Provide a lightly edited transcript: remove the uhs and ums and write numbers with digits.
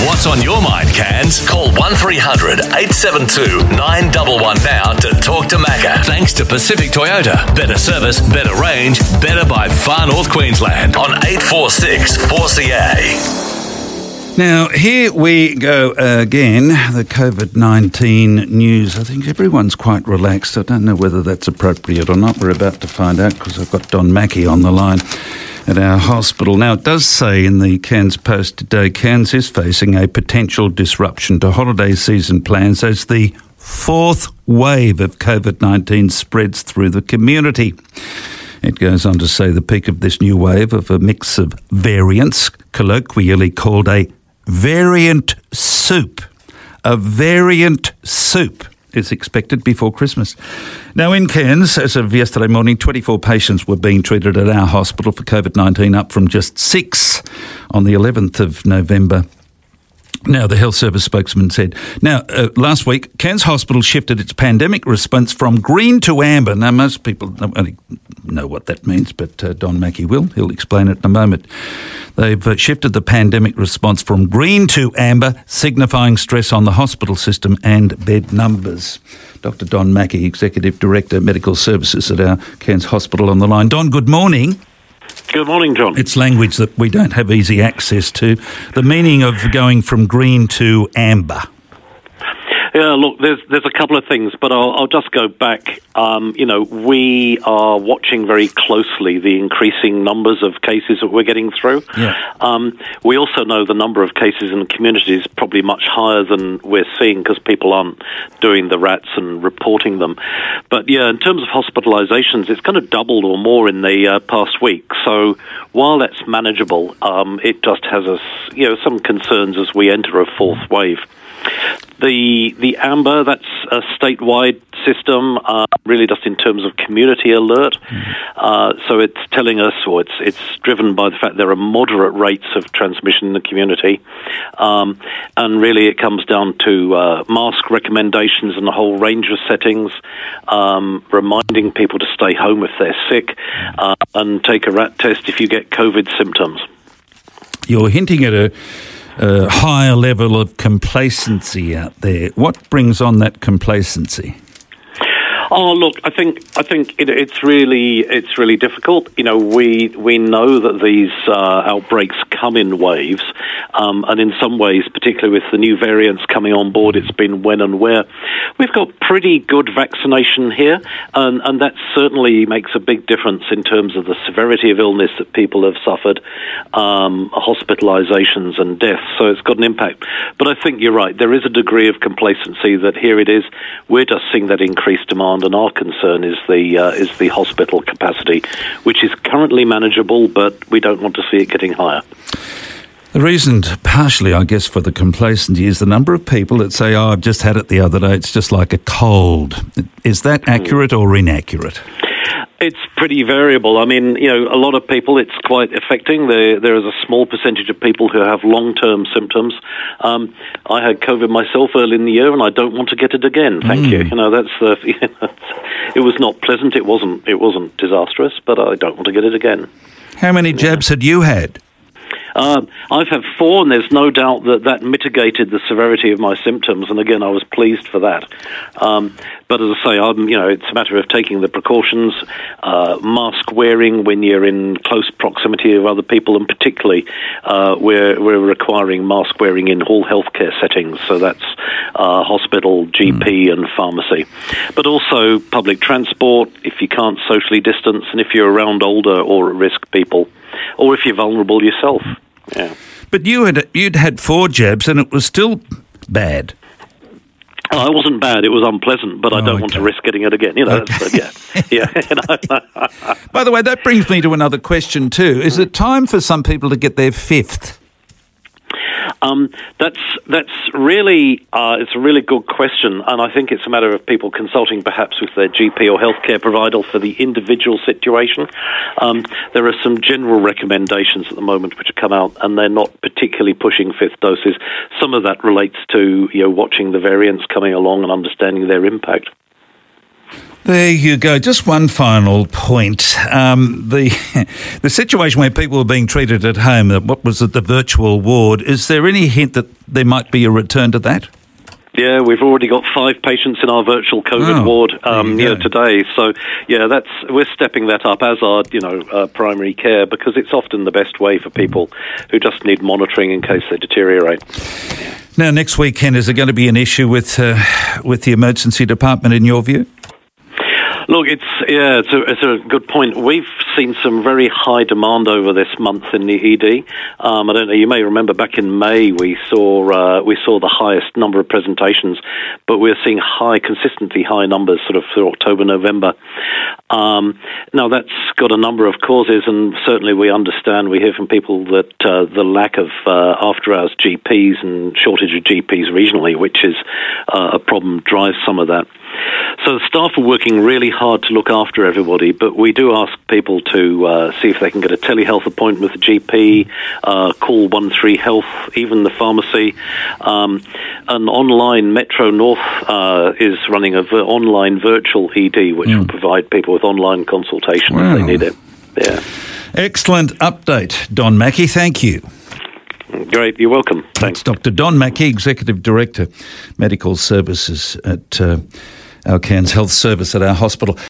What's on your mind, Cairns? Call 1300 872 911 now to talk to Macca. Thanks to Pacific Toyota. Better service, better range, better by Far North Queensland on 846 4CA. Now, here we go again, the COVID-19 news. I think everyone's quite relaxed. I don't know whether that's appropriate or not. We're about to find out because I've got Don Mackey on the line at our hospital. Now, it does say in the Cairns Post today, Cairns is facing a potential disruption to holiday season plans as the fourth wave of COVID-19 spreads through the community. It goes on to say the peak of this new wave of a mix of variants, colloquially called a variant soup. A variant soup is expected before Christmas. Now, in Cairns, as of yesterday morning, 24 patients were being treated at our hospital for COVID-19, up from just 6 on the 11th of November. Now, the health service spokesman said, last week, Cairns Hospital shifted its pandemic response from green to amber. Now, most people don't really know what that means, but Don Mackey will. He'll explain it in a moment. They've shifted the pandemic response from green to amber, signifying stress on the hospital system and bed numbers. Dr. Don Mackey, Executive Director, Medical Services at our Cairns Hospital on the line. Don, good morning. Good morning, John. It's language that we don't have easy access to. The meaning of going from green to amber. Yeah, look, there's a couple of things, but I'll just go back. We are watching very closely the increasing numbers of cases that we're getting through. Yeah. We also know the number of cases in the community is probably much higher than we're seeing because people aren't doing the RATs and reporting them. But yeah, in terms of hospitalisations, it's kind of doubled or more in the past week. So while that's manageable, it just has us, some concerns as we enter a fourth wave. The AMBER, that's a statewide system, really just in terms of community alert. So it's telling us, or it's driven by the fact there are moderate rates of transmission in the community. And really it comes down to mask recommendations in a whole range of settings, reminding people to stay home if they're sick, and take a RAT test if you get COVID symptoms. You're hinting at a higher level of complacency out there. What brings on that complacency? Oh, look, I think it's really difficult. We know that these outbreaks come in waves, and in some ways, particularly with the new variants coming on board, it's been when and where. We've got pretty good vaccination here, and that certainly makes a big difference in terms of the severity of illness that people have suffered, hospitalizations and deaths. So it's got an impact. But I think you're right. There is a degree of complacency that here it is. We're just seeing that increased demand. And our concern is the hospital capacity, which is currently manageable, but we don't want to see it getting higher. The reason, partially, I guess, for the complacency is the number of people that say, I've just had it the other day, it's just like a cold. Is that accurate or inaccurate? It's pretty variable. I mean, a lot of people, it's quite affecting. There is a small percentage of people who have long-term symptoms. I had COVID myself early in the year, and I don't want to get it again. Thank you. It was not pleasant. It wasn't disastrous, but I don't want to get it again. How many jabs had you had? I've had 4, and there's no doubt that mitigated the severity of my symptoms. And again, I was pleased for that. But as I say, it's a matter of taking the precautions, mask wearing when you're in close proximity of other people, and particularly we're requiring mask wearing in all healthcare settings. So that's hospital, GP, and pharmacy. But also public transport if you can't socially distance, and if you're around older or at-risk people, or if you're vulnerable yourself. Yeah. But you'd had 4 jabs and it was still bad. Oh, it wasn't bad. It was unpleasant, but I don't want to risk getting it again. Okay. Yeah. By the way, that brings me to another question too. Is it time for some people to get their 5th? That's really it's a really good question, and I think it's a matter of people consulting perhaps with their GP or healthcare provider for the individual situation. There are some general recommendations at the moment which have come out, and they're not particularly pushing 5th doses. Some of that relates to watching the variants coming along and understanding their impact. There you go. Just one final point. The situation where people are being treated at home, what was it, the virtual ward, is there any hint that there might be a return to that? Yeah, we've already got 5 patients in our virtual COVID ward today. So, we're stepping that up as our, primary care, because it's often the best way for people who just need monitoring in case they deteriorate. Now, next weekend, is there going to be an issue with the emergency department in your view? Look, it's a good point. We've seen some very high demand over this month in the ED. I don't know. You may remember back in May we saw the highest number of presentations, but we're seeing consistently high numbers sort of through October, November. Now that's got a number of causes, and certainly we understand. We hear from people that the lack of after-hours GPs and shortage of GPs regionally, which is a problem, drives some of that. So the staff are working really hard to look after everybody, but we do ask people to see if they can get a telehealth appointment with a GP, call 13 Health, even the pharmacy. An online Metro North is running an online virtual ED, which will provide people with online consultation if they need it. Yeah. Excellent update, Don Mackey. Thank you. Great, you're welcome. Thanks. That's Dr. Don Mackey, Executive Director, Medical Services at our Cairns Health Service at our hospital.